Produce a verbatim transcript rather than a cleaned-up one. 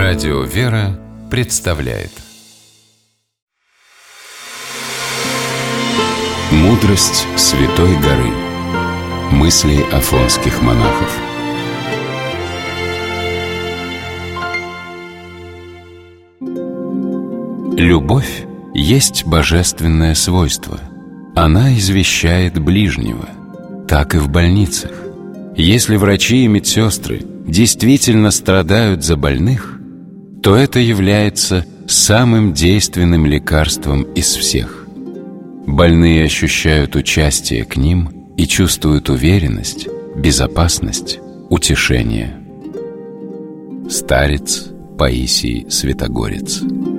Радио «Вера» представляет «Мудрость Святой горы». Мысли афонских монахов. Любовь есть божественное свойство. Она извещает ближнего. Так и в больницах. Если врачи и медсестры действительно страдают за больных, то это является самым действенным лекарством из всех. Больные ощущают участие к ним и чувствуют уверенность, безопасность, утешение. Старец Паисий Святогорец.